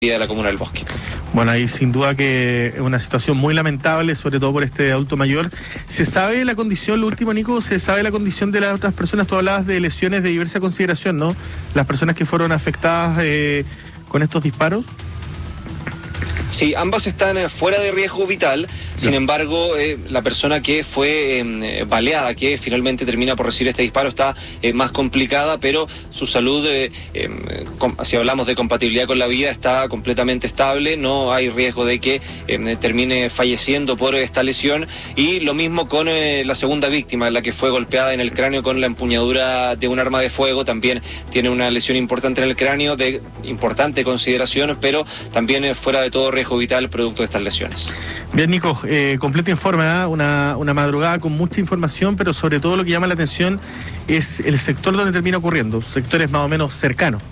de la comuna del Bosque. Bueno, ahí sin duda que es una situación muy lamentable, sobre todo por este adulto mayor. ¿Se sabe la condición, lo último, Nico, se sabe la condición de las otras personas? Tú hablabas de lesiones de diversa consideración, ¿no? Las personas que fueron afectadas con estos disparos. Sí, ambas están fuera de riesgo vital. Sin embargo, la persona que fue baleada, que finalmente termina por recibir este disparo, está más complicada, pero su salud, si hablamos de compatibilidad con la vida, está completamente estable. No hay riesgo de que termine falleciendo por esta lesión. Y lo mismo con la segunda víctima, la que fue golpeada en el cráneo con la empuñadura de un arma de fuego. También tiene una lesión importante en el cráneo, de importante consideración, pero también fuera de todo riesgo vital producto de estas lesiones. Bien, Nico, completo informe, ¿eh? Una madrugada con mucha información, pero sobre todo lo que llama la atención es el sector donde termina ocurriendo, sectores más o menos cercanos.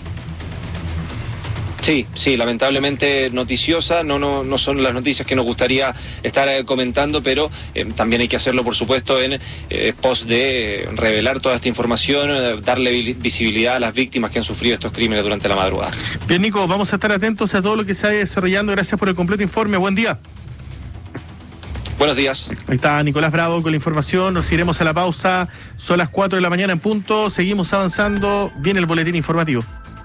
Sí, lamentablemente noticiosa, no son las noticias que nos gustaría estar comentando, pero también hay que hacerlo, por supuesto, en pos de revelar toda esta información, darle visibilidad a las víctimas que han sufrido estos crímenes durante la madrugada. Bien, Nico, vamos a estar atentos a todo lo que se vaya desarrollando. Gracias por el completo informe. Buen día. Buenos días. Ahí está Nicolás Bravo con la información. Nos iremos a la pausa. Son las 4 de la mañana en punto. Seguimos avanzando. Viene el boletín informativo.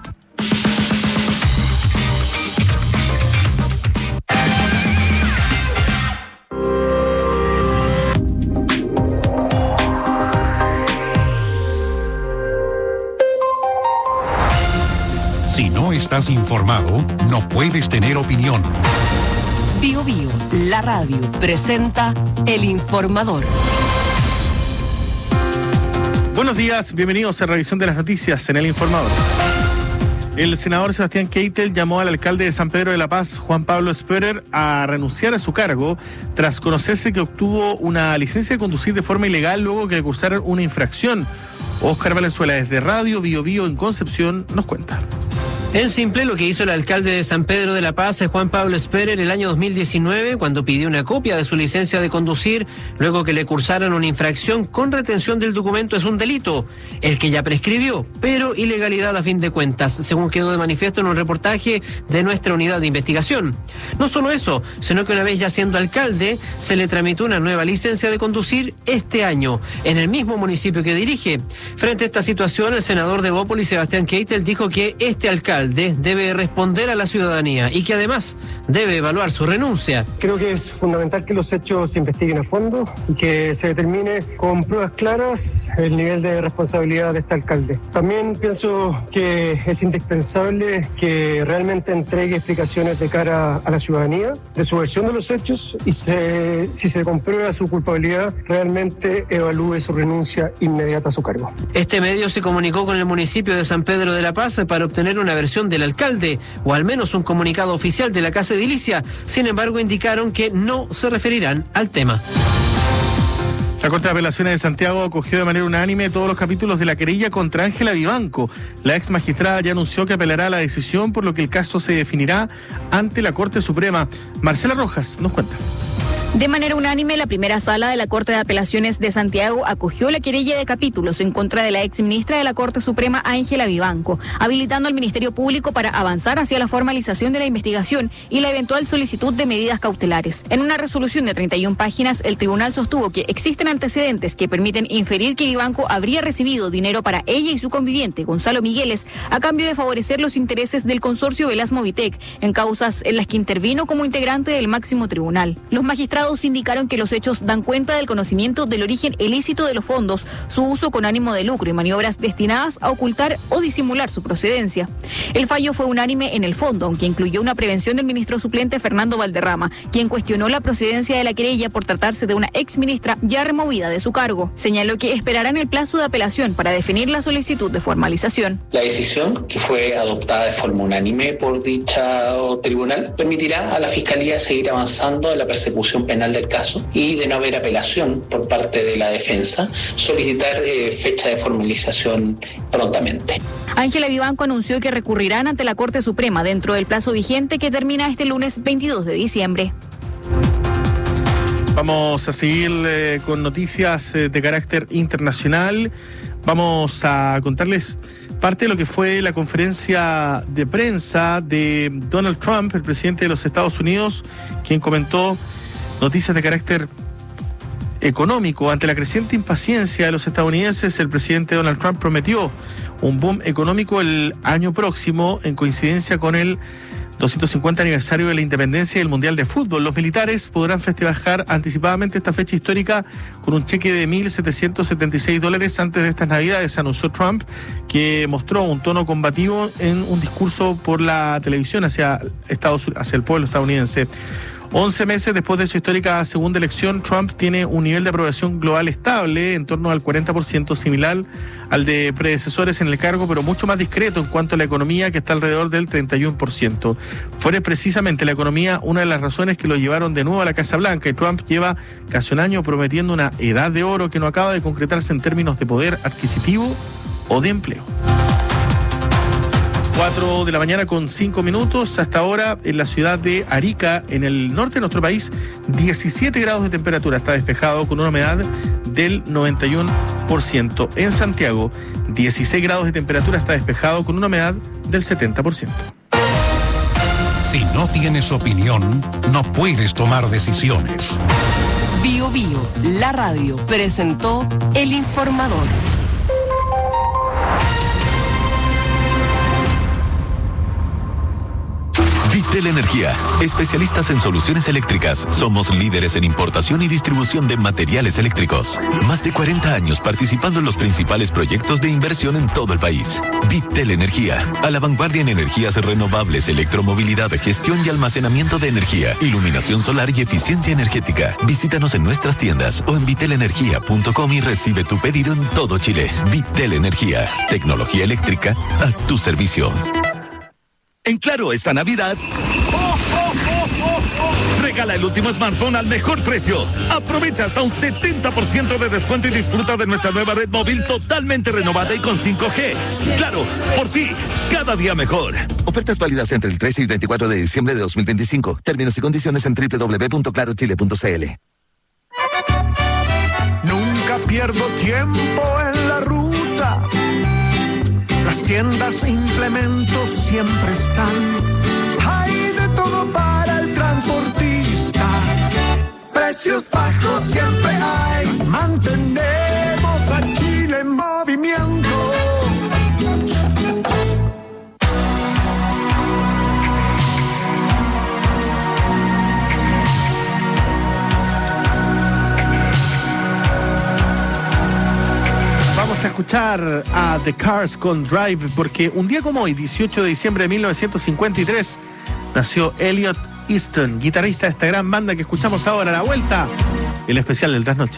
Si no estás informado, no puedes tener opinión. Bio Bio, la radio, presenta El Informador. Buenos días, bienvenidos a Revisión de las Noticias en El Informador. El senador Sebastián Keitel llamó al alcalde de San Pedro de la Paz, Juan Pablo Sperer, a renunciar a su cargo tras conocerse que obtuvo una licencia de conducir de forma ilegal luego que le cursaron una infracción. Óscar Valenzuela, desde Radio Bio Bio en Concepción, nos cuenta. En simple, lo que hizo el alcalde de San Pedro de la Paz, Juan Pablo Sperer, el año 2019, cuando pidió una copia de su licencia de conducir, luego que le cursaron una infracción con retención del documento, es un delito, el que ya prescribió, pero ilegalidad a fin de cuentas, según quedó de manifiesto en un reportaje de nuestra unidad de investigación. No solo eso, sino que una vez ya siendo alcalde, se le tramitó una nueva licencia de conducir este año, en el mismo municipio que dirige. Frente a esta situación, el senador de Bópoli, Sebastián Keitel, dijo que este alcalde debe responder a la ciudadanía y que además debe evaluar su renuncia. Creo que es fundamental que los hechos se investiguen a fondo y que se determine con pruebas claras el nivel de responsabilidad de este alcalde. También pienso que es indispensable que realmente entregue explicaciones de cara a la ciudadanía de su versión de los hechos y si se comprueba su culpabilidad, realmente evalúe su renuncia inmediata a su cargo. Este medio se comunicó con el municipio de San Pedro de la Paz para obtener una versión del alcalde, o al menos un comunicado oficial de la Casa Edilicia. Sin embargo, indicaron que no se referirán al tema. La Corte de Apelaciones de Santiago acogió de manera unánime todos los capítulos de la querella contra Ángela Vivanco. La ex magistrada ya anunció que apelará a la decisión, por lo que el caso se definirá ante la Corte Suprema. Marcela Rojas nos cuenta. De manera unánime, la primera sala de la Corte de Apelaciones de Santiago acogió la querella de capítulos en contra de la exministra de la Corte Suprema, Ángela Vivanco, habilitando al Ministerio Público para avanzar hacia la formalización de la investigación y la eventual solicitud de medidas cautelares. En una resolución de 31 páginas, el tribunal sostuvo que existen antecedentes que permiten inferir que Vivanco habría recibido dinero para ella y su conviviente, Gonzalo Migueles, a cambio de favorecer los intereses del consorcio Velasco Vitec, en causas en las que intervino como integrante del máximo tribunal. Los magistrados indicaron que los hechos dan cuenta del conocimiento del origen ilícito de los fondos, su uso con ánimo de lucro y maniobras destinadas a ocultar o disimular su procedencia. El fallo fue unánime en el fondo, aunque incluyó una prevención del ministro suplente Fernando Valderrama, quien cuestionó la procedencia de la querella por tratarse de una exministra ya removida de su cargo. Señaló que esperarán el plazo de apelación para definir la solicitud de formalización. La decisión, que fue adoptada de forma unánime por dicho tribunal, permitirá a la Fiscalía seguir avanzando en la persecución penal del caso y, de no haber apelación por parte de la defensa, solicitar fecha de formalización prontamente. Ángela Vivanco anunció que recurrirán ante la Corte Suprema dentro del plazo vigente que termina este lunes 22 de diciembre. Vamos a seguir con noticias de carácter internacional. Vamos a contarles parte de lo que fue la conferencia de prensa de Donald Trump, el presidente de los Estados Unidos, quien comentó noticias de carácter económico. Ante la creciente impaciencia de los estadounidenses, el presidente Donald Trump prometió un boom económico el año próximo en coincidencia con el 250 aniversario de la independencia y el Mundial de Fútbol. Los militares podrán festejar anticipadamente esta fecha histórica con un cheque de $1.776 antes de estas Navidades, anunció Trump, que mostró un tono combativo en un discurso por la televisión hacia el pueblo estadounidense. 11 meses después de su histórica segunda elección, Trump tiene un nivel de aprobación global estable, en torno al 40%, similar al de predecesores en el cargo, pero mucho más discreto en cuanto a la economía, que está alrededor del 31%. Fue precisamente la economía una de las razones que lo llevaron de nuevo a la Casa Blanca, y Trump lleva casi un año prometiendo una edad de oro que no acaba de concretarse en términos de poder adquisitivo o de empleo. 4 de la mañana con 5 minutos. Hasta ahora en la ciudad de Arica, en el norte de nuestro país, 17 grados de temperatura. Está despejado con una humedad del 91%. En Santiago, 16 grados de temperatura. Está despejado con una humedad del 70%. Si no tienes opinión, no puedes tomar decisiones. Bio Bio, la radio, presentó El Informador. Vitel Energía, especialistas en soluciones eléctricas. Somos líderes en importación y distribución de materiales eléctricos. Más de 40 años participando en los principales proyectos de inversión en todo el país. Vitel Energía, a la vanguardia en energías renovables, electromovilidad, gestión y almacenamiento de energía, iluminación solar y eficiencia energética. Visítanos en nuestras tiendas o en vitelenergia.com y recibe tu pedido en todo Chile. Vitel Energía, tecnología eléctrica a tu servicio. En Claro, esta Navidad, regala el último smartphone al mejor precio. Aprovecha hasta un 70% de descuento y disfruta de nuestra nueva red móvil totalmente renovada y con 5G. Claro, por ti, cada día mejor. Ofertas válidas entre el 13 y 24 de diciembre de 2025. Términos y condiciones en www.clarochile.cl. Nunca pierdo tiempo en la ruta. Las tiendas e implementos siempre están. Hay de todo para el transportista. Precios bajos siempre hay. Mantenemos a Chile en movimiento. Vamos a escuchar a The Cars con Drive, porque un día como hoy, 18 de diciembre de 1953, nació Elliot Easton, guitarrista de esta gran banda que escuchamos ahora. A la vuelta, el especial del Trasnoche.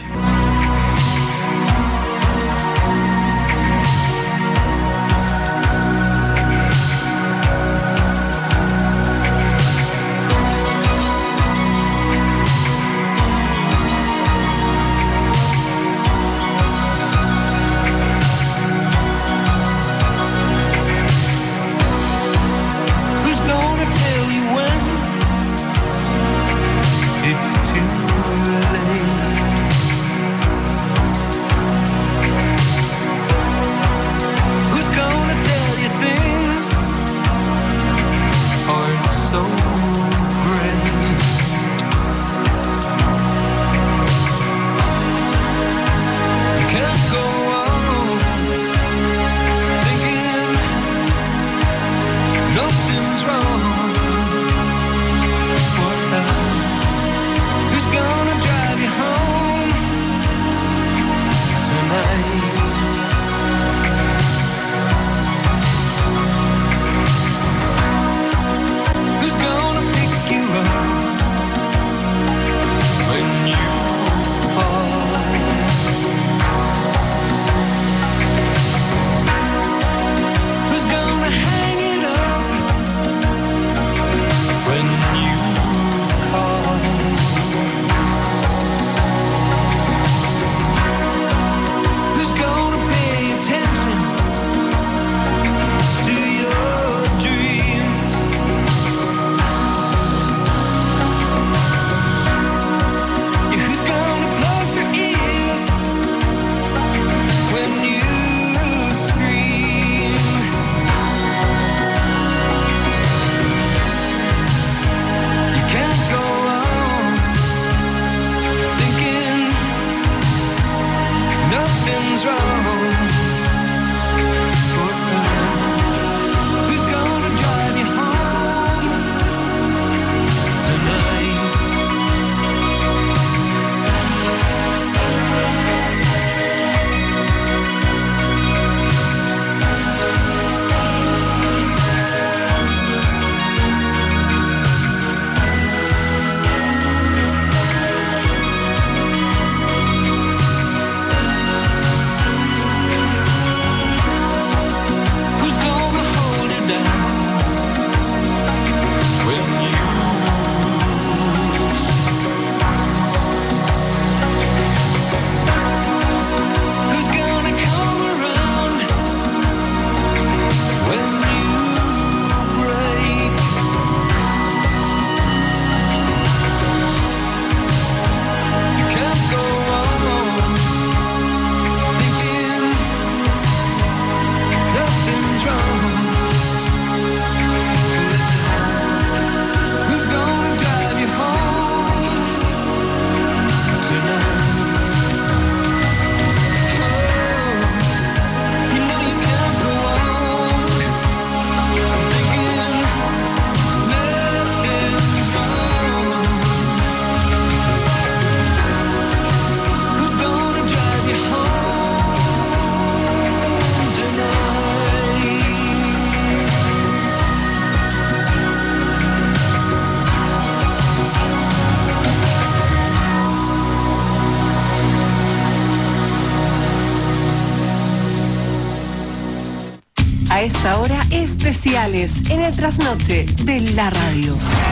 esta hora especiales en el trasnoche de la radio.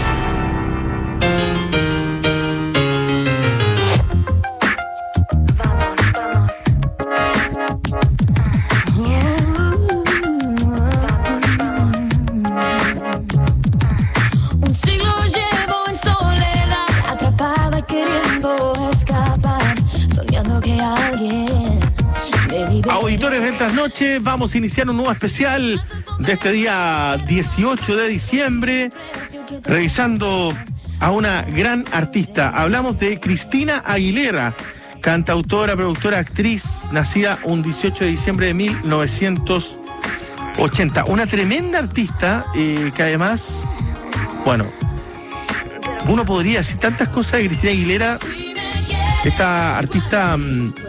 Auditores de Trasnoche, vamos a iniciar un nuevo especial de este día 18 de diciembre, revisando a una gran artista. Hablamos de Cristina Aguilera, cantautora, productora, actriz, nacida un 18 de diciembre de 1980. Una tremenda artista que además, bueno, uno podría decir tantas cosas de Cristina Aguilera, esta artista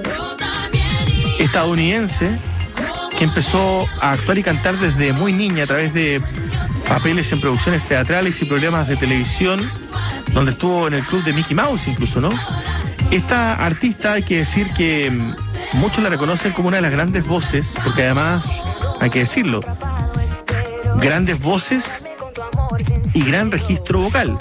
estadounidense que empezó a actuar y cantar desde muy niña a través de papeles en producciones teatrales y programas de televisión, donde estuvo en el club de Mickey Mouse incluso, ¿no? Esta artista, hay que decir que muchos la reconocen como una de las grandes voces, porque además, hay que decirlo, grandes voces y gran registro vocal,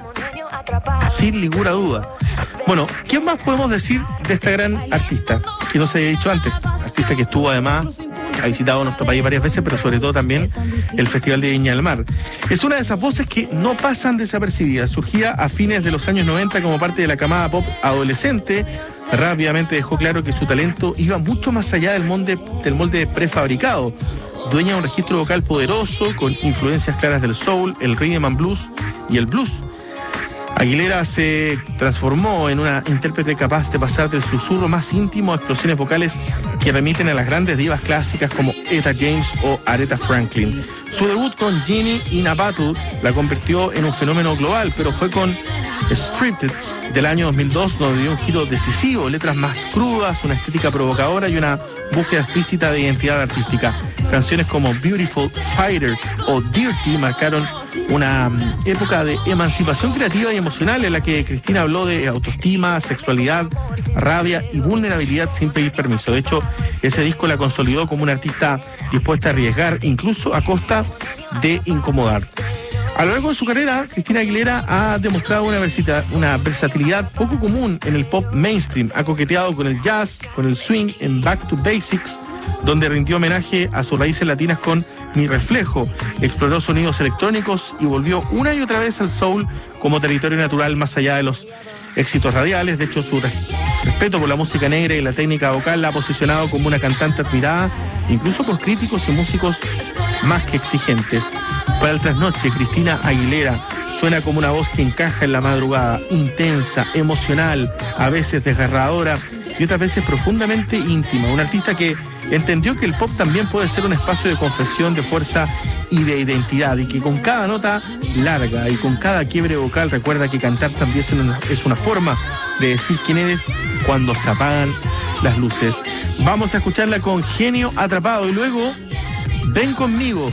sin ninguna duda. Bueno, ¿qué más podemos decir de esta gran artista? Que no se había dicho antes, artista que estuvo además, ha visitado nuestro país varias veces, pero sobre todo también el Festival de Viña del Mar. Es una de esas voces que no pasan desapercibidas. Surgía a fines de los años 90 como parte de la camada pop adolescente. Rápidamente dejó claro que su talento iba mucho más allá del molde prefabricado. Dueña de un registro vocal poderoso, con influencias claras del soul, el rhythm and blues y el blues. Aguilera se transformó en una intérprete capaz de pasar del susurro más íntimo a explosiones vocales que remiten a las grandes divas clásicas como Etta James o Aretha Franklin. Su debut con Genie in a Bottle la convirtió en un fenómeno global, pero fue con Stripped del año 2002 donde dio un giro decisivo, letras más crudas, una estética provocadora y una búsqueda explícita de identidad artística. Canciones como Beautiful Fighter o Dirty marcaron una época de emancipación creativa y emocional en la que Cristina habló de autoestima, sexualidad, rabia y vulnerabilidad sin pedir permiso. De hecho, ese disco la consolidó como una artista dispuesta a arriesgar, incluso a costa de incomodar. A lo largo de su carrera, Cristina Aguilera ha demostrado una versatilidad poco común en el pop mainstream. Ha coqueteado con el jazz, con el swing en Back to Basics, donde rindió homenaje a sus raíces latinas con Mi Reflejo. Exploró sonidos electrónicos y volvió una y otra vez al soul como territorio natural más allá de los éxitos radiales. De hecho, su respeto por la música negra y la técnica vocal la ha posicionado como una cantante admirada, incluso por críticos y músicos más que exigentes. Para el trasnoche, Cristina Aguilera suena como una voz que encaja en la madrugada, intensa, emocional, a veces desgarradora y otras veces profundamente íntima. Una artista que entendió que el pop también puede ser un espacio de confesión, de fuerza y de identidad, y que con cada nota larga y con cada quiebre vocal recuerda que cantar también es una forma de decir quién eres cuando se apagan las luces. Vamos a escucharla con Genio Atrapado y luego Ven Conmigo.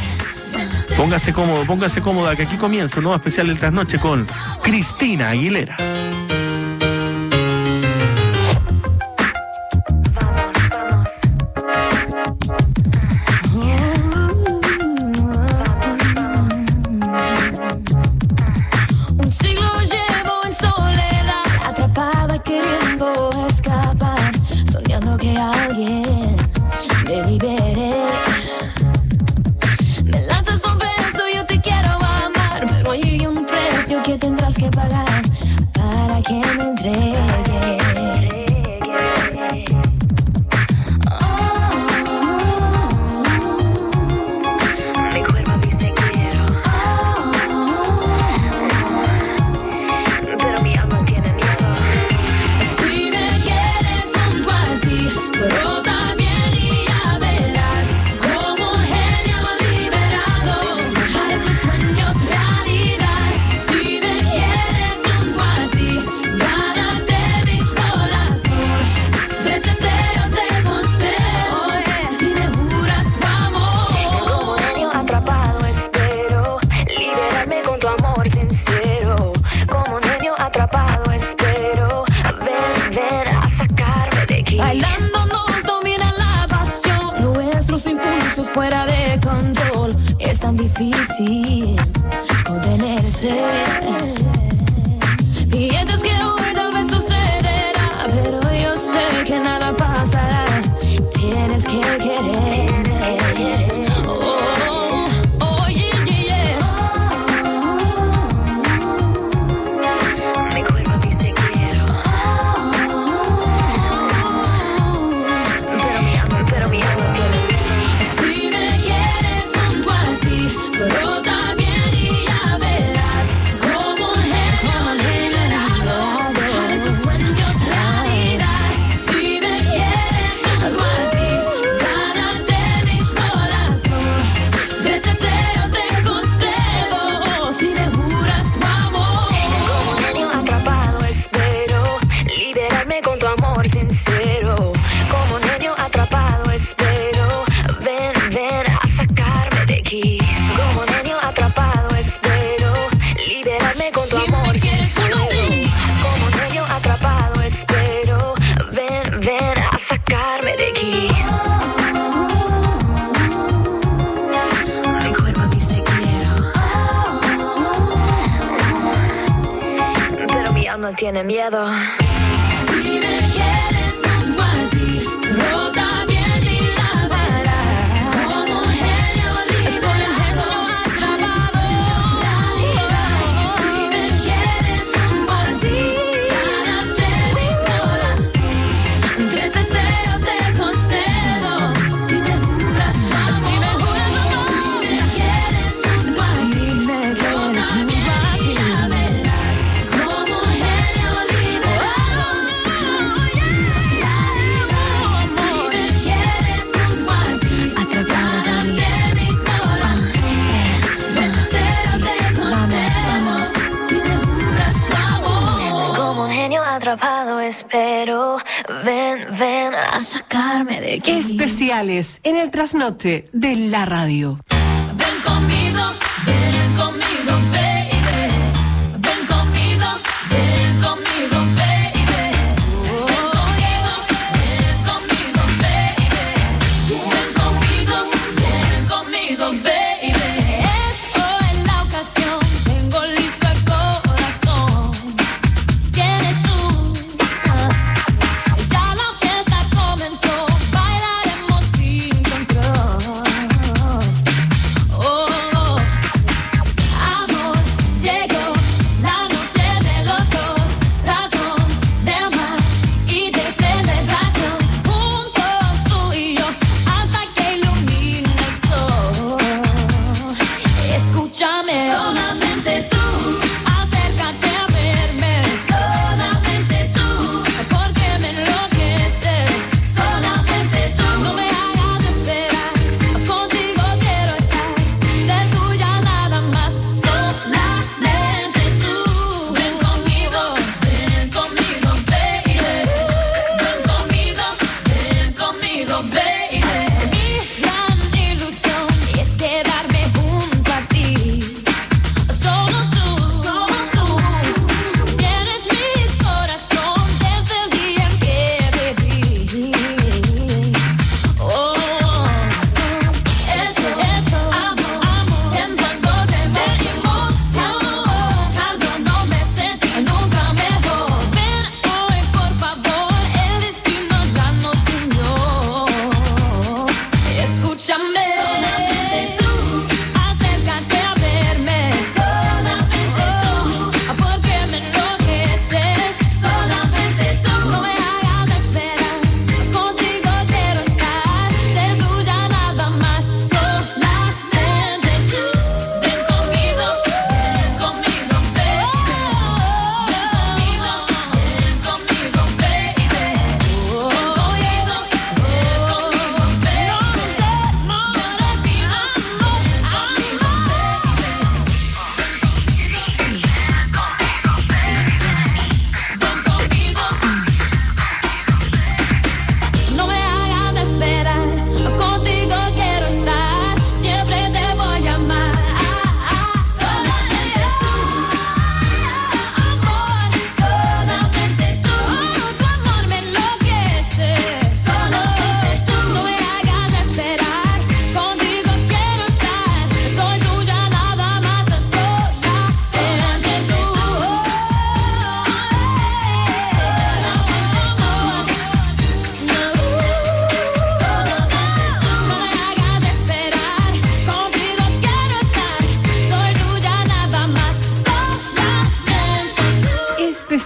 Póngase cómodo, póngase cómoda, que aquí comienza un nuevo especial del Trasnoche con Cristina Aguilera. difícil contenerse. Piensas que hoy tal vez sucederá, pero yo sé que nada pasará. Tienes que quererme. Oh, oh, yeah, yeah, yeah. Mi cuerpo dice quiero. Pero mi alma tiene miedo. Si me quieres junto a ti, pero también y ya verás como un genio liberado de tu sueño realidad. Si me quieres junto a ti, gánate mi corazón. Tres deseos te concedo si me juras tu amor. Como un genio atrapado espero liberarme con tu amor sincero. Como un genio atrapado espero ven, ven a sacarme de aquí. Como un genio atrapado espero liberarme con tu amor sincero. Como un genio atrapado espero ven, ven a sacarme de aquí. Mi cuerpo dice quiero, pero mi alma tiene miedo. Si me quieres junto a ti, pero también y la verás como un genio liberado atrapado. Si me quieres junto a ti, gánate mi corazón. Tres deseos te concedo si me juras tu amor. Si me quieres junto a ti, pero también y la verás como un genio liberado. Si me quieres junto a ti, gánate mi corazón. Tres deseos te concedo si me juras tu amor. Como un genio atrapado espero ven, ven a sacarme de aquí. Especiales en el trasnoche de la radio. Ven conmigo, baby. Ven conmigo, baby. Ven conmigo, baby. Esto es la ocasión, tengo listo el corazón. ¿Quién es tú? Ya la fiesta comenzó, bailaremos sin control.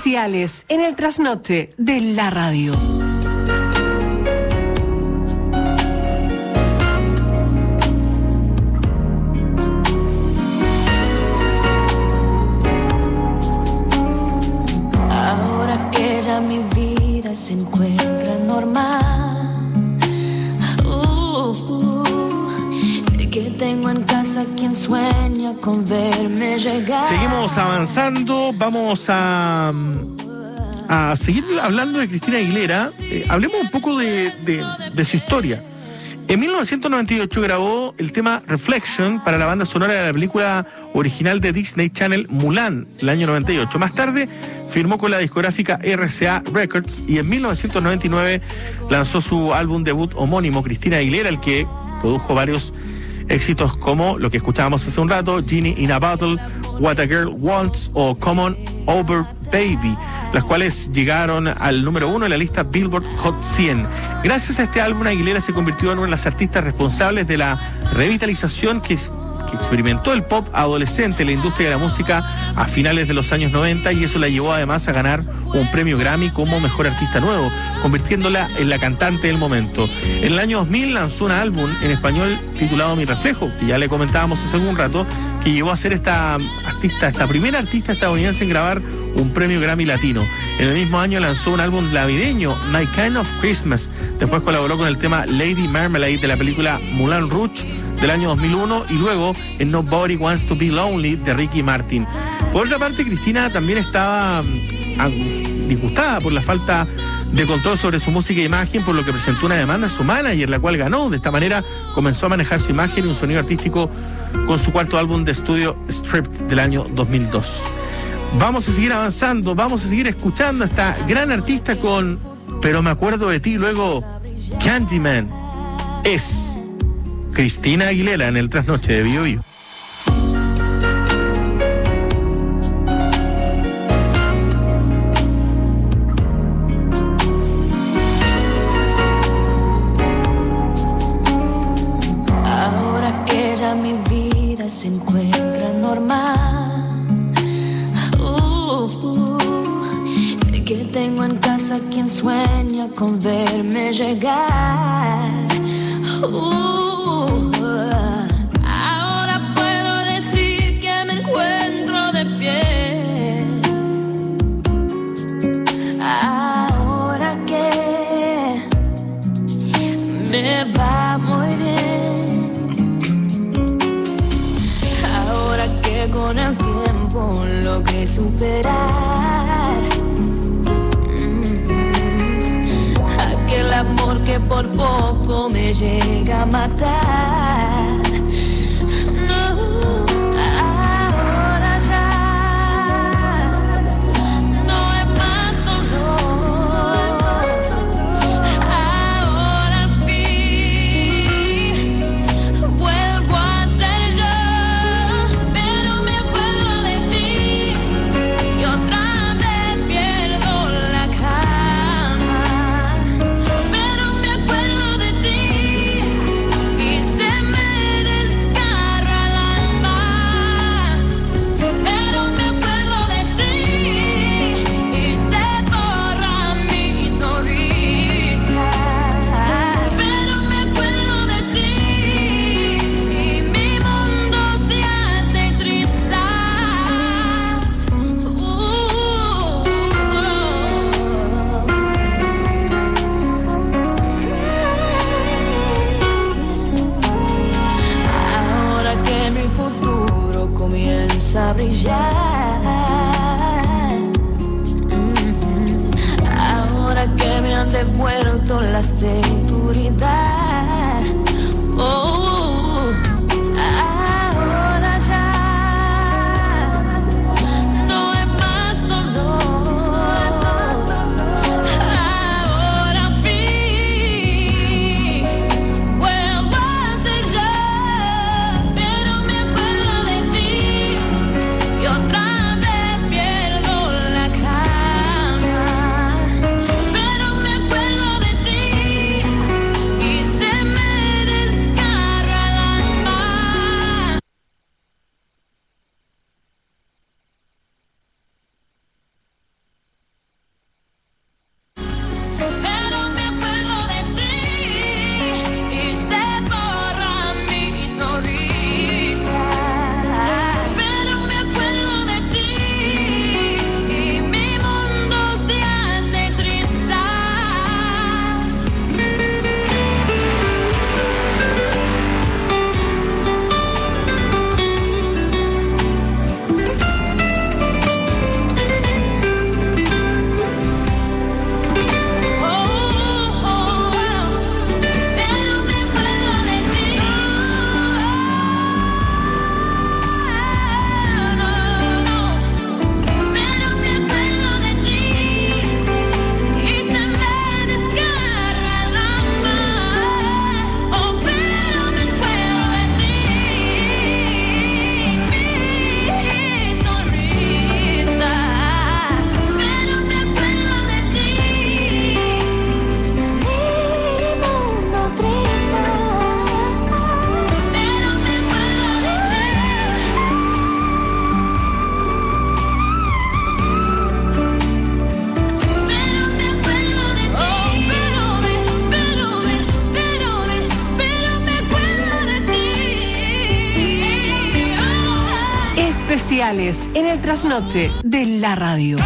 Comerciales en el trasnoche de la radio. Ahora que ya mi vida se encuentra normal, que tengo en casa quien sueña con verme llegar. Seguimos avanzando, vamos a seguir hablando de Cristina Aguilera. Hablemos un poco de su historia. En 1998 grabó el tema Reflection para la banda sonora de la película original de Disney Channel Mulan, el año 98. Más tarde firmó con la discográfica RCA Records y en 1999 lanzó su álbum debut homónimo, Cristina Aguilera, el que produjo varios éxitos como lo que escuchábamos hace un rato, Genie in a Bottle, What a Girl Wants o Come On Over Baby, las cuales llegaron al número 1 en la lista Billboard Hot 100. Gracias a este álbum, Aguilera se convirtió en una de las artistas responsables de la revitalización que experimentó el pop adolescente en la industria de la música a finales de los años 90, y eso la llevó además a ganar un premio Grammy como Mejor Artista Nuevo, convirtiéndola en la cantante del momento. En el año 2000 lanzó un álbum en español titulado Mi Reflejo, que ya le comentábamos hace algún rato, que llevó a ser esta primera artista estadounidense en grabar un premio Grammy latino. En el mismo año lanzó un álbum navideño, My Kind of Christmas. Después colaboró con el tema Lady Marmalade de la película Moulin Rouge del año 2001 y luego en Nobody Wants to Be Lonely de Ricky Martin. Por otra parte, Cristina también estaba disgustada por la falta de control sobre su música e imagen, por lo que presentó una demanda a su manager, la cual ganó. De esta manera comenzó a manejar su imagen y un sonido artístico con su cuarto álbum de estudio Stripped del año 2002. Vamos a seguir avanzando, vamos a seguir escuchando a esta gran artista con Pero me acuerdo de ti, luego Candyman. Es Cristina Aguilera en el trasnoche de Bio Bio. Ahora que ya mi vida se encuentra normal, que tengo en casa quien sueña con verme llegar. Ahora puedo decir que me encuentro de pie. Ahora que me va muy bien. Ahora que con el tiempo logré superar aquel amor que por poco me llega a matar. No, ahora ya no hay más dolor. Ahora al fin vuelvo a ser yo, pero me acuerdo de ti y otra vez pierdo la calma. Pero me acuerdo de ti y se me desgarra el alma. Pero me acuerdo de ti y se borra mi sonrisa. Pero me acuerdo de ti y mi mundo se hace trizas. Ahora que mi futuro comienza a brillar, ahora que me han devuelto la seguridad, ahora ya no hay más dolor. Ahora al fin vuelvo a ser yo, pero me acuerdo de ti y otra vez pierdo la calma. Pero me acuerdo de ti y se me desgarra Especiales en el trasnoche de la radio.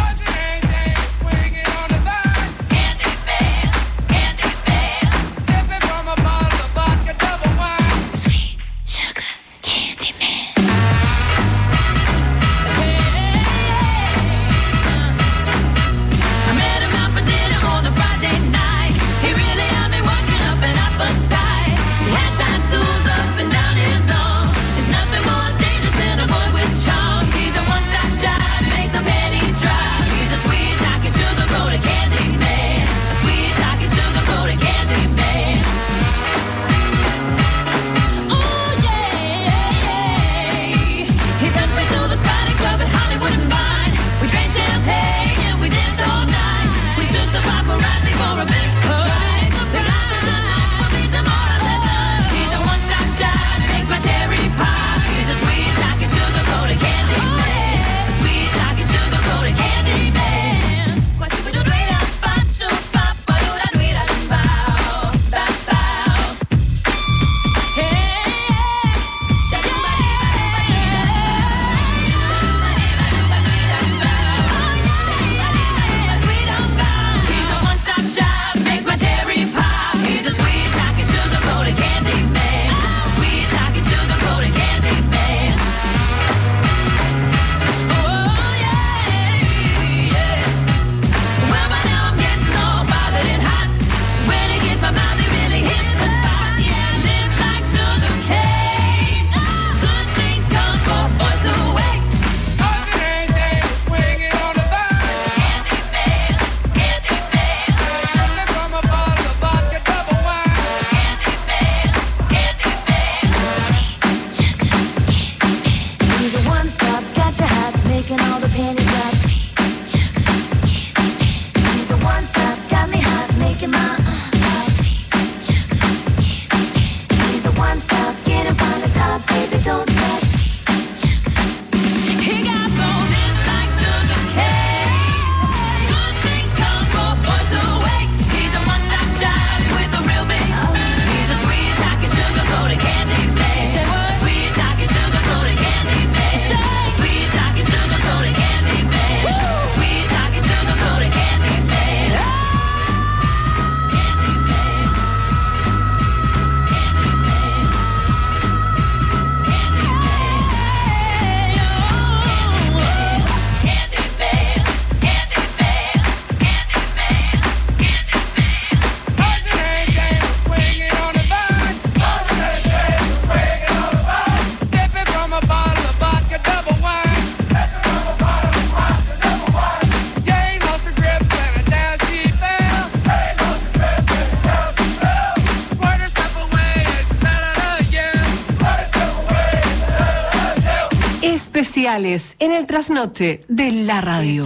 Especiales en el trasnoche de la radio.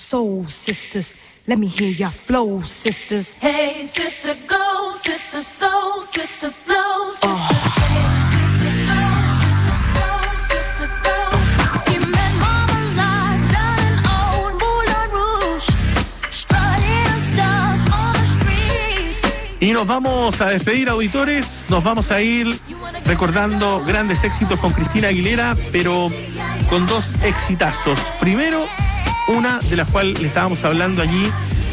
Let me hear your flow, sisters. Hey, sister, go, sister, soul, sister, flow, sister. Y nos vamos a despedir, auditores. Nos vamos a ir recordando grandes éxitos con Cristina Aguilera, pero con dos exitazos. Primero, una de las cuales le estábamos hablando allí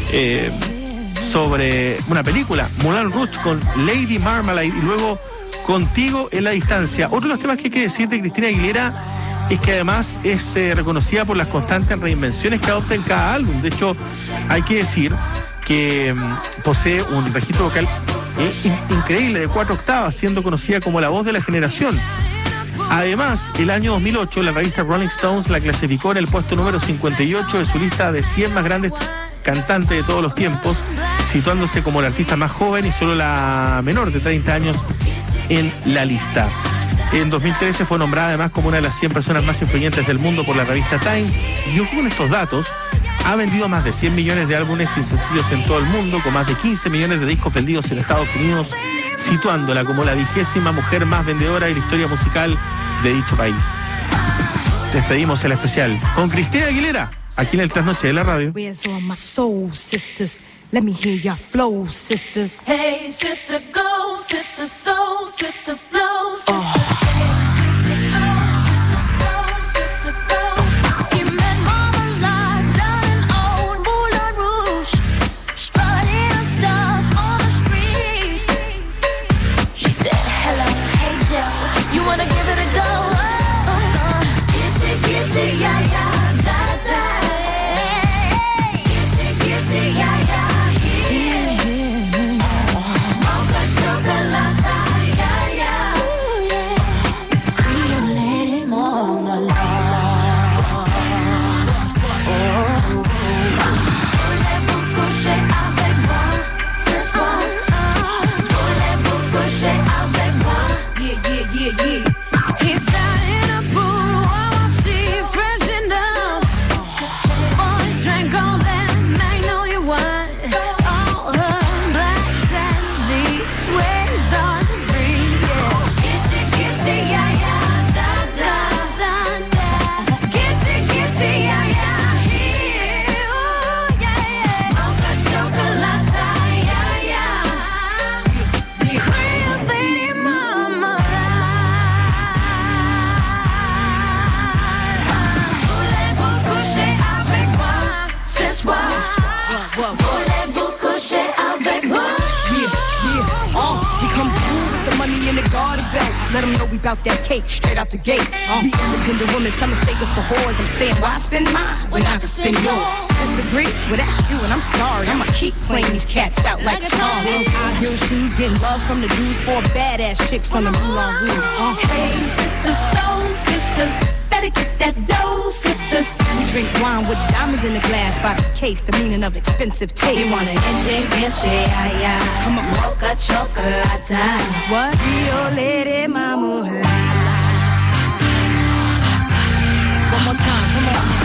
sobre una película, Moulin Rouge, con Lady Marmalade, y luego Contigo en la distancia. Otro de los temas que hay que decir de Cristina Aguilera es que además es reconocida por las constantes reinvenciones que adopta en cada álbum. De hecho, hay que decir que posee un registro vocal increíble de 4 octavas, siendo conocida como la voz de la generación. Además, el año 2008, la revista Rolling Stones la clasificó en el puesto número 58 de su lista de 100 más grandes cantantes de todos los tiempos, situándose como la artista más joven y solo la menor de 30 años en la lista. En 2013 fue nombrada además como una de las 100 personas más influyentes del mundo por la revista Times, y ojo con estos datos, ha vendido más de 100 millones de álbumes y sencillos en todo el mundo, con más de 15 millones de discos vendidos en Estados Unidos, situándola como la 20ª mujer más vendedora de la historia musical de dicho país. Despedimos el especial con Cristina Aguilera, aquí en el Trasnoche de la radio. Let me hear your flow, sisters. Hey, sister, go, sister, soul, sister, flow, sister. what? Voulez-vous coucher avec moi? We come through with the money in the garter belts. Let them know we bout that cake straight out the gate. We independent women, some mistake us for whores. I'm saying, why spend mine when I can spend yours? Disagree? Well, that's you, and I'm sorry. I'ma keep playing these cats out like Tom. High heel shoes, getting love from the Jews, 4 badass chicks from the Moulin Rouge. Hey, sisters, soul sisters, better get that dough, sisters. We drink wine with diamonds in the glass by the case, the meaning of expensive taste. You want an enche, ay, ay. Come on, mocha chocolate. What? Rio Lady Mama. One more time, come on.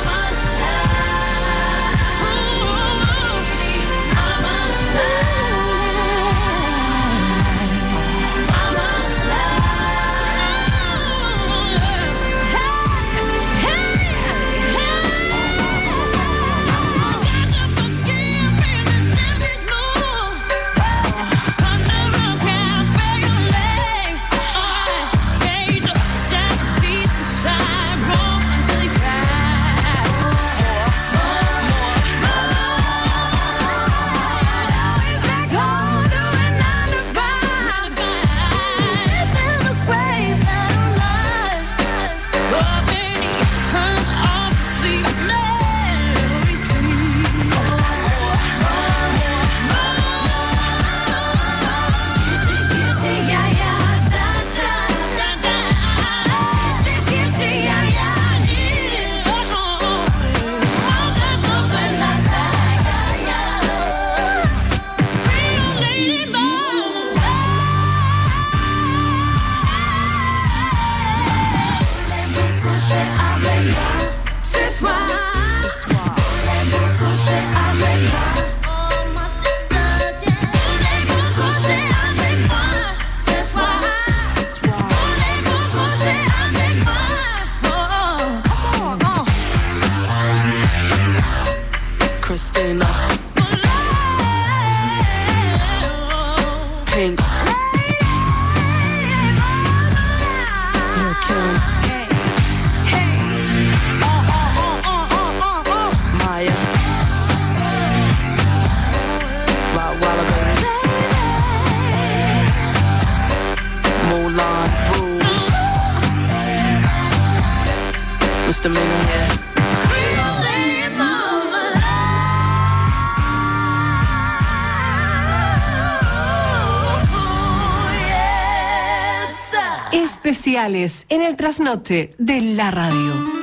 Especiales en el trasnoche de la radio.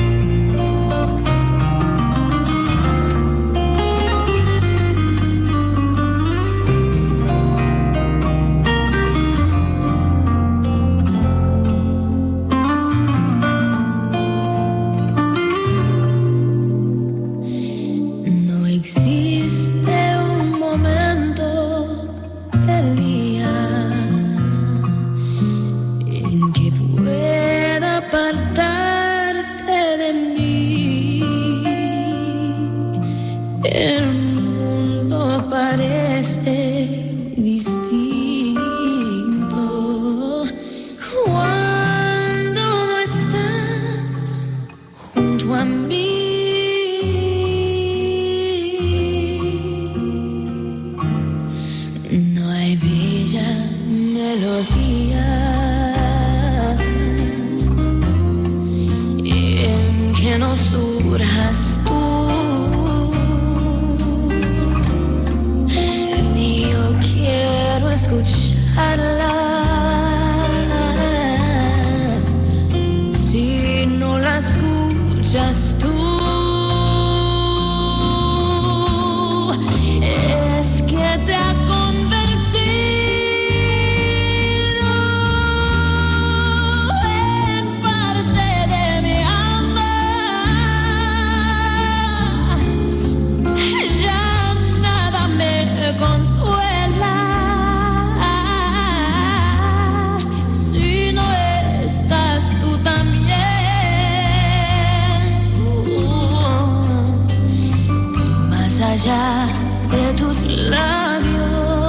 De tus labios,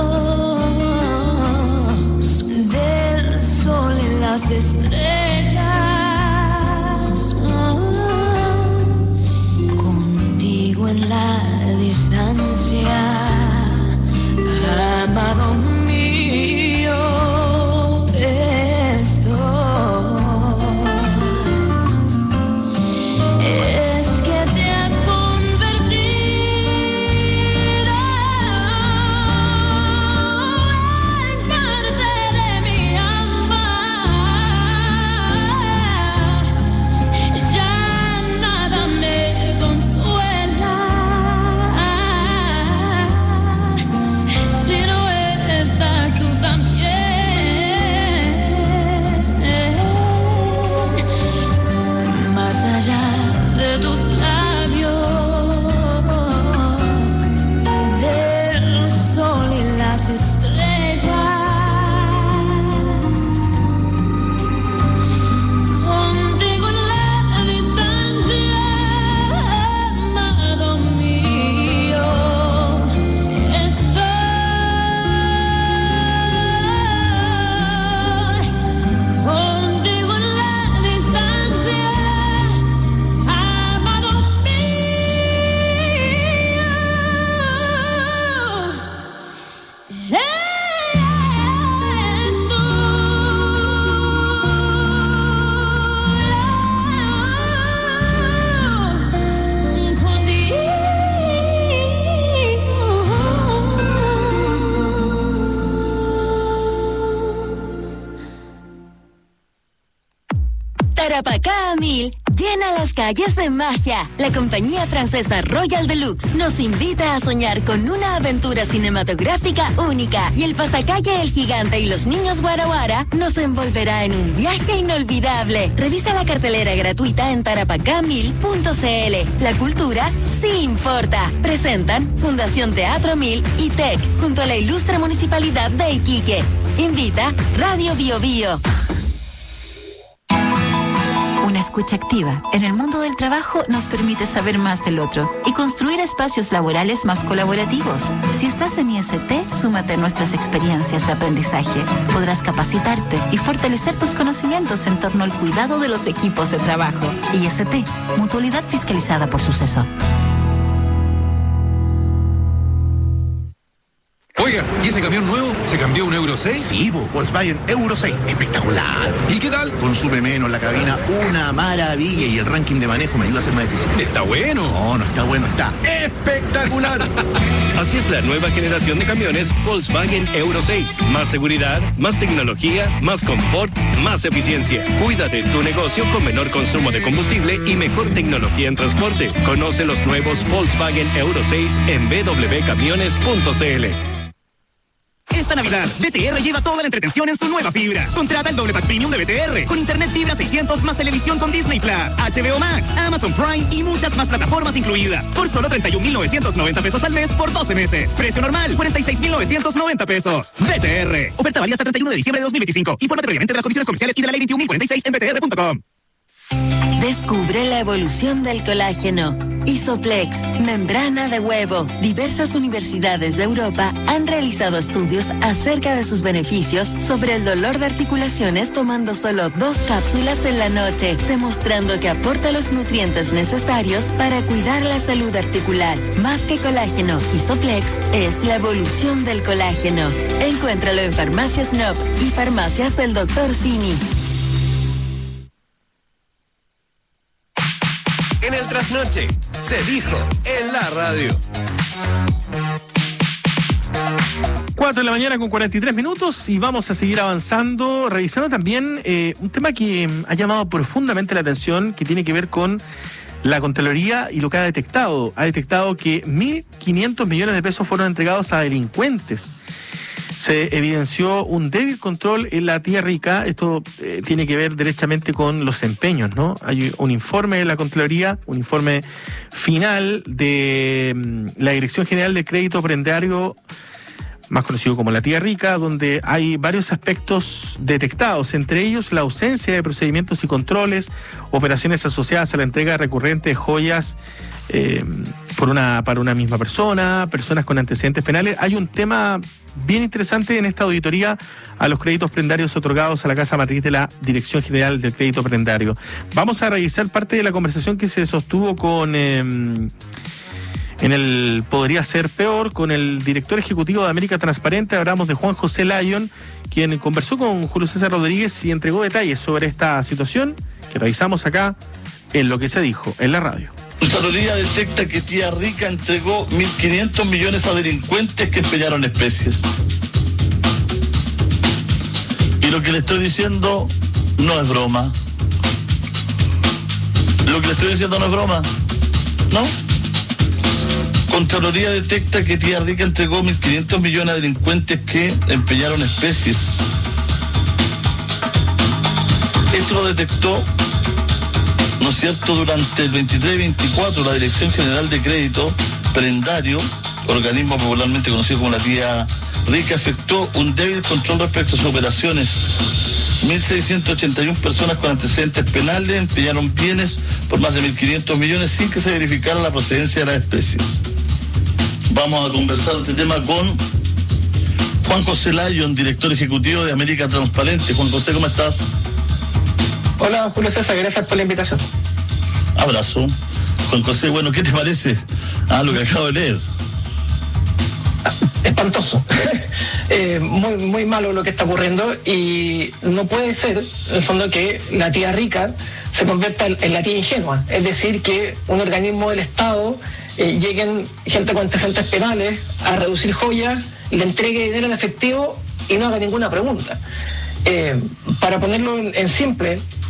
del sol y las estrellas, contigo en la distancia. Tarapacá 1000 llena las calles de magia. La compañía francesa Royal Deluxe nos invita a soñar con una aventura cinematográfica única y el pasacalle El Gigante y los niños Guara Guara nos envolverá en un viaje inolvidable. Revisa la cartelera gratuita en tarapacá1000.cl. La cultura sí importa. Presentan Fundación Teatro 1000 y TEC junto a la ilustre Municipalidad de Iquique. Invita Radio Bio Bio. Una escucha activa en el mundo del trabajo nos permite saber más del otro y construir espacios laborales más colaborativos. Si estás en IST, súmate a nuestras experiencias de aprendizaje. Podrás capacitarte y fortalecer tus conocimientos en torno al cuidado de los equipos de trabajo. IST, mutualidad fiscalizada por Suceso. Oiga, ¿y ese camión nuevo se cambió a un Euro 6? Sí, Volkswagen Euro 6. Espectacular. ¿Y qué tal? Consume menos la cabina, una maravilla. Y el ranking de manejo me ayuda a ser más eficiente. ¿Está bueno? No, no está bueno, está espectacular. Así es la nueva generación de camiones Volkswagen Euro 6. Más seguridad, más tecnología, más confort, más eficiencia. Cuida de tu negocio con menor consumo de combustible y mejor tecnología en transporte. Conoce los nuevos Volkswagen Euro 6 en www.camiones.cl. Esta Navidad, BTR lleva toda la entretención en su nueva fibra. Contrata el doble pack premium de BTR con internet fibra 600 más televisión con Disney Plus, HBO Max, Amazon Prime y muchas más plataformas incluidas. Por solo 31.990 pesos al mes por 12 meses. Precio normal, 46.990 pesos. BTR. Oferta válida hasta 31 de diciembre de 2025. Infórmate previamente de las condiciones comerciales y de la ley 21.046 en btr.com. Descubre la evolución del colágeno. Isoplex, membrana de huevo. Diversas universidades de Europa han realizado estudios acerca de sus beneficios sobre el dolor de articulaciones tomando solo 2 cápsulas en la noche, demostrando que aporta los nutrientes necesarios para cuidar la salud articular. Más que colágeno, Isoplex es la evolución del colágeno. Encuéntralo en Farmacias Nob y Farmacias del Dr. Simi. En el trasnoche, se dijo en la radio. 4 de la mañana con 43 minutos y vamos a seguir avanzando, revisando también un tema que ha llamado profundamente la atención, que tiene que ver con la Contraloría y lo que ha detectado. Ha detectado que 1.500 millones de pesos fueron entregados a delincuentes. Se evidenció un débil control en la tía rica. Esto tiene que ver derechamente con los empeños, ¿no? Hay un informe de la Contraloría, un informe final de la Dirección General de Crédito Prendario, más conocido como la tía rica, donde hay varios aspectos detectados, entre ellos la ausencia de procedimientos y controles, operaciones asociadas a la entrega recurrente de joyas para una misma persona, personas con antecedentes penales. Hay un tema bien interesante en esta auditoría a los créditos prendarios otorgados a la Casa Matriz de la Dirección General del Crédito Prendario. Vamos a revisar parte de la conversación que se sostuvo con en el Podría Ser Peor, con el director ejecutivo de América Transparente. Hablamos de Juan José Lyon, quien conversó con Julio César Rodríguez y entregó detalles sobre esta situación que revisamos acá en Lo que se dijo en la radio. La Contraloría detecta que Tía Rica entregó 1.500 millones a delincuentes que empeñaron especies. Y lo que le estoy diciendo no es broma. Lo que le estoy diciendo no es broma, ¿no? Contraloría detecta que Tía Rica entregó 1.500 millones a delincuentes que empeñaron especies. Esto lo detectó, ¿no es cierto?, durante el 23 y 24 la Dirección General de Crédito Prendario, organismo popularmente conocido como la Tía Rica, efectuó un débil control respecto a sus operaciones. 1.681 personas con antecedentes penales empeñaron bienes por más de 1.500 millones sin que se verificara la procedencia de las especies. Vamos a conversar este tema con Juan José Lyon, director ejecutivo de América Transparente. Juan José, ¿cómo estás? Hola, Julio César, gracias por la invitación. Abrazo. Juan José, bueno, ¿qué te parece lo que acabo de leer? Espantoso. Muy, muy malo lo que está ocurriendo y no puede ser, en el fondo, que la tía rica se convierta en la tía ingenua. Es decir, que un organismo del Estado lleguen gente con antecedentes penales a reducir joyas, le entregue dinero en efectivo y no haga ninguna pregunta. Para ponerlo en simple,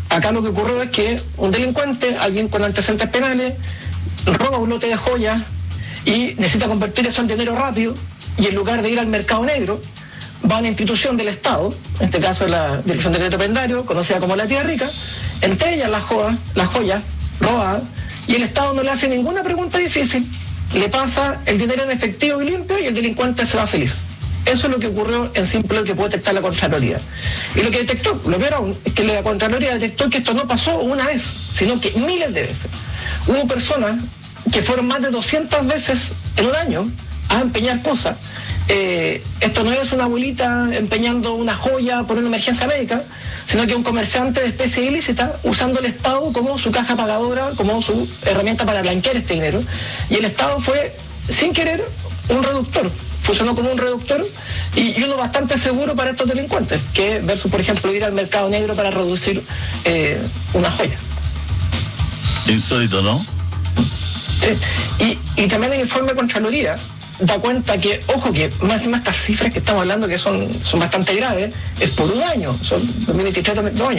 acá lo que ocurrió es que un delincuente, alguien con antecedentes penales, roba un lote de joyas y necesita convertir eso en dinero rápido, y en lugar de ir al mercado negro, va a una institución del Estado, en este caso la Dirección de Crédito Pendario, conocida como la Tía Rica, entre ellas las joyas robadas, y el Estado no le hace ninguna pregunta difícil, le pasa el dinero en efectivo y limpio, y el delincuente se va feliz. Eso es lo que ocurrió en simple, lo que puede detectar la Contraloría. Y lo que detectó, lo peor aún, es que la Contraloría detectó que esto no pasó una vez, sino que miles de veces. Hubo personas que fueron más de 200 veces en un año a empeñar cosas. Esto no es una abuelita empeñando una joya por una emergencia médica, sino que un comerciante de especie ilícita usando el Estado como su caja pagadora, como su herramienta para blanquear este dinero. Y el Estado fue, sin querer, un reductor. Funcionó como un reductor y uno bastante seguro para estos delincuentes, que versus, por ejemplo, ir al mercado negro para reducir una joya. Insólito, ¿no? Sí. Y también el informe de Contraloría da cuenta que, ojo, que más estas cifras que estamos hablando, que son bastante graves, es por un año, son 2023,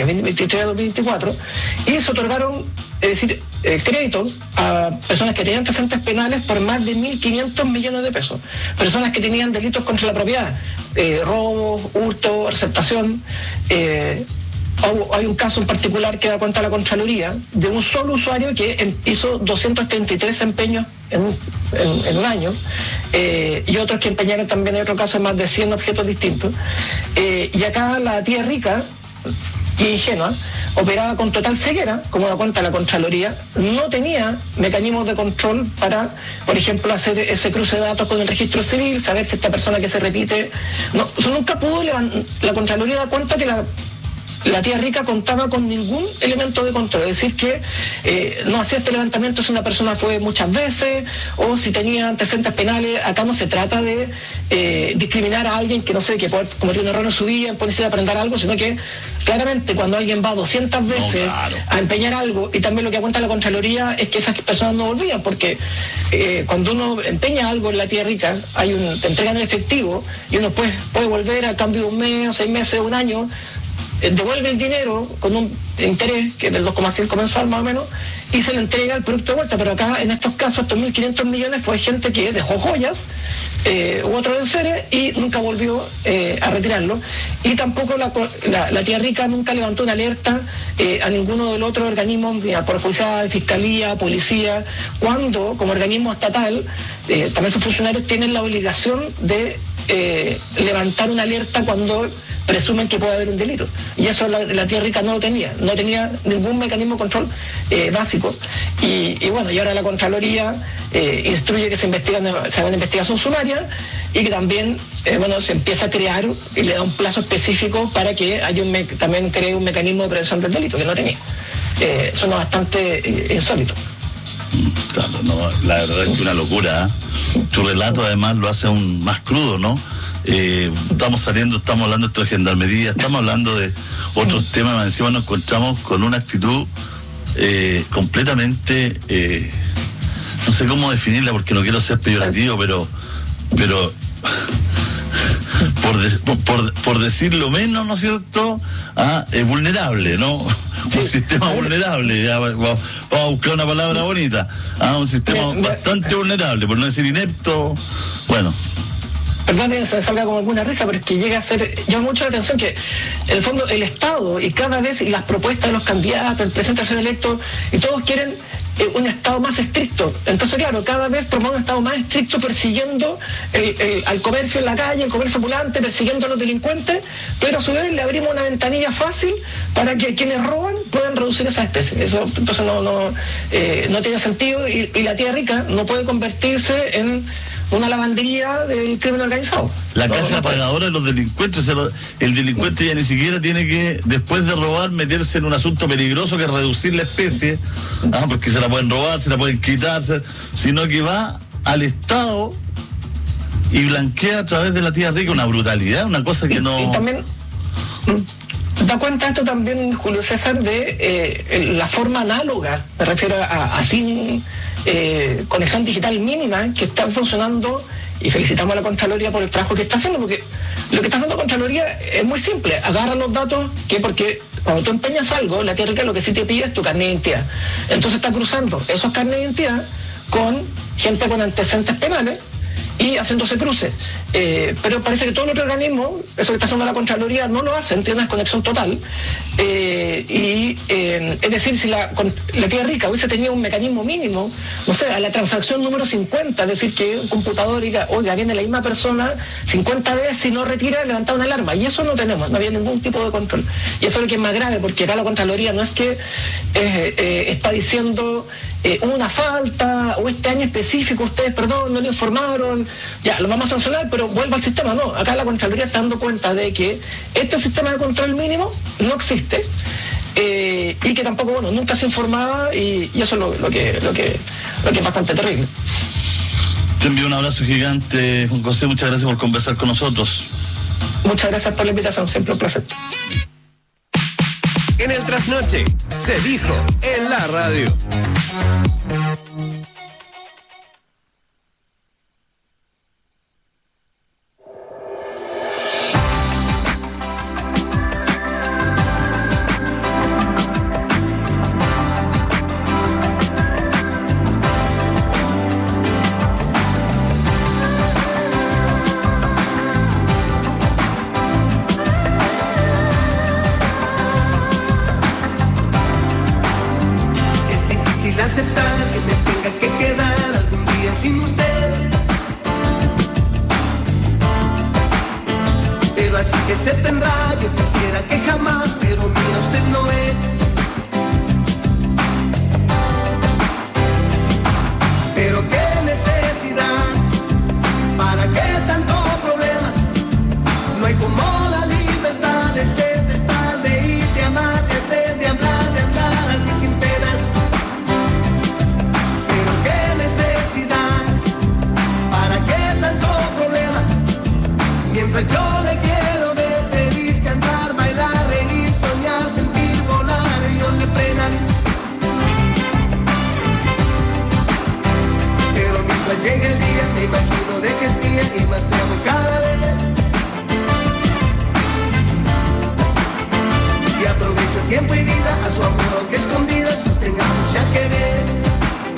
2024, y se otorgaron, es decir, créditos a personas que tenían antecedentes penales por más de 1.500 millones de pesos, personas que tenían delitos contra la propiedad, robo, hurto, receptación. Hay un caso en particular que da cuenta la Contraloría de un solo usuario que hizo 233 empeños en un año, y otros que empeñaron también en otro caso más de 100 objetos distintos. Y acá la Tía Rica y ingenua operaba con total ceguera, como da cuenta la Contraloría, no tenía mecanismos de control para, por ejemplo, hacer ese cruce de datos con el registro civil, saber si esta persona que se repite. No, eso nunca pudo la Contraloría da cuenta que la Tía Rica contaba con ningún elemento de control, es decir, que no hacía este levantamiento si una persona fue muchas veces o si tenía antecedentes penales. Acá no se trata de discriminar a alguien que, no sé, que puede cometer un error en su vida, puede ser aprender algo, sino que claramente cuando alguien va 200 veces a empeñar algo, y también lo que cuenta la Contraloría es que esas personas no volvían, porque cuando uno empeña algo en la Tía Rica, te entregan el efectivo y uno puede volver al cambio de un mes, o 6 meses, un año, devuelve el dinero con un interés que es del 2,5 mensual más o menos, y se le entrega el producto de vuelta. Pero acá en estos casos, estos 1.500 millones fue gente que dejó joyas u otros enseres y nunca volvió a retirarlo, y tampoco la Tía Rica nunca levantó una alerta a ninguno de los otros organismos, por judicial, fiscalía, policía, cuando como organismo estatal también sus funcionarios tienen la obligación de levantar una alerta cuando presumen que puede haber un delito, y eso la Tía Rica no tenía ningún mecanismo de control básico, y bueno, y ahora la Contraloría instruye que se haga una investigación sumaria y que también se empieza a crear y le da un plazo específico para que haya también cree un mecanismo de prevención del delito que no tenía. Eso es bastante insólito. Claro, no, la verdad es que una locura. Tu relato además lo hace aún más crudo, ¿no? Estamos hablando de gendarmería, estamos hablando de otros temas, más encima nos encontramos con una actitud completamente, no sé cómo definirla porque no quiero ser peyorativo, pero por decirlo menos, ¿no es cierto? Vulnerable, ¿no? Un sistema vulnerable, ya, vamos a buscar una palabra bonita, un sistema bastante vulnerable, por no decir inepto, bueno. Perdón que se me salga con alguna risa, pero es que llega a ser, llama mucho la atención que en el fondo el Estado y cada vez y las propuestas de los candidatos, el presidente a ser electo, y todos quieren un Estado más estricto. Entonces, claro, cada vez promueve un Estado más estricto persiguiendo al comercio en la calle, el comercio ambulante, persiguiendo a los delincuentes, pero a su vez le abrimos una ventanilla fácil para que quienes roban puedan reducir esas especies. Eso entonces no tiene sentido, y la Tía Rica no puede convertirse en una lavandería del crimen organizado. La caja pagadora de los delincuentes, el delincuente ya ni siquiera tiene que, después de robar, meterse en un asunto peligroso que es reducir la especie, porque se la pueden robar, se la pueden quitar, sino que va al Estado y blanquea a través de la Tía Rica. Una brutalidad, una cosa que no... Y también da cuenta esto también, Julio César, de la forma análoga, me refiero a sin conexión digital mínima, que está funcionando, y felicitamos a la Contraloría por el trabajo que está haciendo, porque lo que está haciendo Contraloría es muy simple: agarra los datos, porque cuando tú empeñas algo, la tía rica lo que sí te pide es tu carnet de identidad. Entonces está cruzando esos carnets de identidad con gente con antecedentes penales y haciéndose cruces. Pero parece que todo el otro organismo, eso que está haciendo la Contraloría, no lo hace, tiene una desconexión total. Es decir, si la tía rica hubiese tenido un mecanismo mínimo, no sé, a la transacción número 50, es decir, que un computador diga, oiga, viene la misma persona 50 veces, si no retira, levantar una alarma. Y eso no tenemos, no había ningún tipo de control. Y eso es lo que es más grave, porque acá la Contraloría no es que está diciendo una falta, o este año específico, ustedes, perdón, no le informaron, ya, lo vamos a sancionar, pero vuelva al sistema. No, acá la Contraloría está dando cuenta de que este sistema de control mínimo no existe, y que tampoco, bueno, nunca se informaba, y eso es lo que es bastante terrible. Te envío un abrazo gigante, Juan José, muchas gracias por conversar con nosotros. Muchas gracias por la invitación, siempre un placer. En el trasnoche, se dijo en la radio. Aceptar que me tenga que quedar algún día sin usted, pero así que se tendrá. Yo quisiera que jamás, pero mía usted no es. Pero qué necesidad, para qué tanto problema. No hay como la libertad de ser, de estar, de ir, de amar, de hacer, de hablar, de andar así sin penas. ¿Para qué tanto problema? Mientras yo le quiero ver feliz, cantar, bailar, reír, soñar, sentir, volar, ellos le frenan. Pero mientras llegue el día, me imagino de que es mía y más te amo cada vez. Y aprovecho tiempo y vida a su amor, aunque escondidas nos tengamos ya que ver.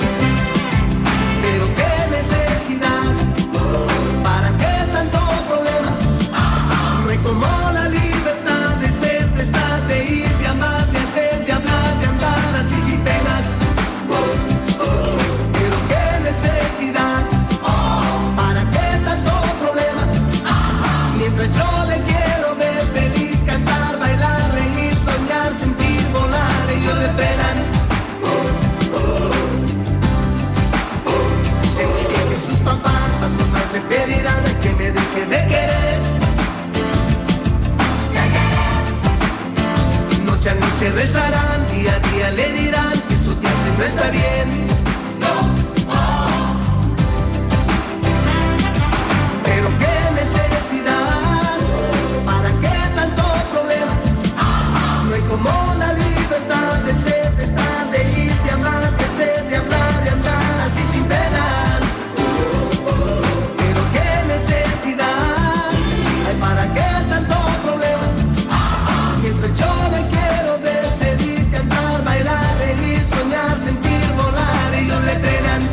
Pero qué necesidad, ¿para qué tanto problema? No hay como la libertad de ser, de estar, de ir, de amar, de hacer, de hablar, de andar así sin penas. Pero qué necesidad, ¿para qué tanto problema? Mientras yo le quiero ver feliz, cantar, bailar, reír, soñar, sentir, volar, ellos le frenan. Papás, más y más me pedirán a que me deje de querer. Noche a noche rezarán, día a día le dirán que eso que hace no está bien. Pero qué necesidad, ¿para qué tanto problema? No hay como la libertad de ser, de estar, de ir, de amar, de hacer, de hablar, de andar así sin pena. ¿Para qué tanto problema? Mientras yo le quiero ver feliz, cantar, bailar, reír, soñar, sentir, volar, ellos le frenan.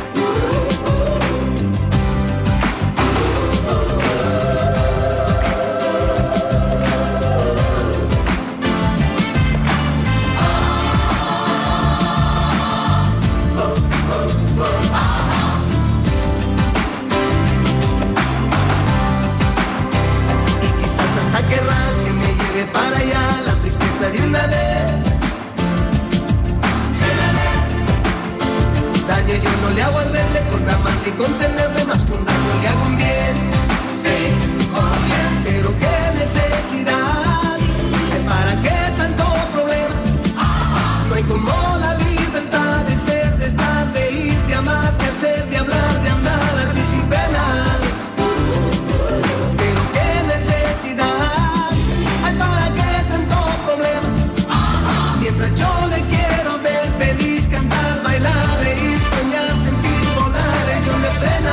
Querrán que me lleve para allá la tristeza de una vez. Daño yo no le hago al verle, con amarle y contenerle, más que un daño le hago un bien. Pero qué necesidad, ¿para qué tanto problema? No hay como la libertad de ser, de estar, de ir, de amar, de hacer, de hablar, de andar así sin penas. Pero qué necesidad, ¿para qué tanto problema? Mientras yo le quiero ver feliz, cantar, bailar, reír, soñar, sentir, volar, ellos me frenan.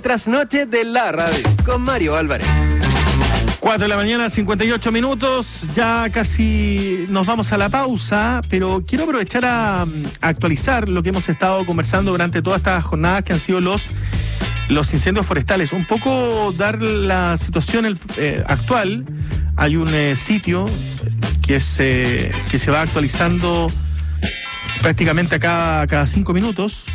trasnoche de la radio con Mario Álvarez. 4 de la mañana, 58 minutos, ya casi nos vamos a la pausa, pero quiero aprovechar a actualizar lo que hemos estado conversando durante todas estas jornadas que han sido los incendios forestales. Un poco dar la situación actual. Hay un sitio que se va actualizando prácticamente a cada 5 minutos.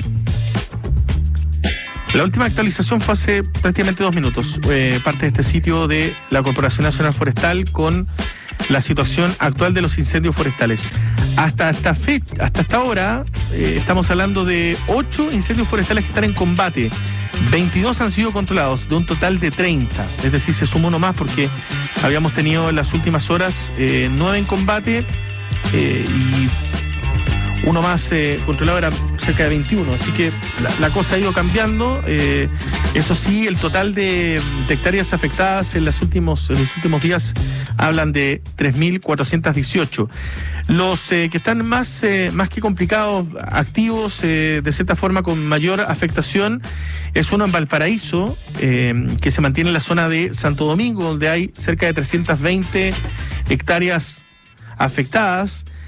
La última actualización fue hace prácticamente 2 minutos. Parte de este sitio de la Corporación Nacional Forestal con la situación actual de los incendios forestales. Hasta esta hora estamos hablando de 8 incendios forestales que están en combate. 22 han sido controlados de un total de 30. Es decir, se sumó uno más porque habíamos tenido en las últimas horas 9 en combate y uno más controlado, era cerca de 21, así que la cosa ha ido cambiando. Eso sí, el total de hectáreas afectadas en los últimos días hablan de 3.418. Los que están más que complicados, activos, de cierta forma con mayor afectación, es uno en Valparaíso, que se mantiene en la zona de Santo Domingo, donde hay cerca de 320 hectáreas afectadas.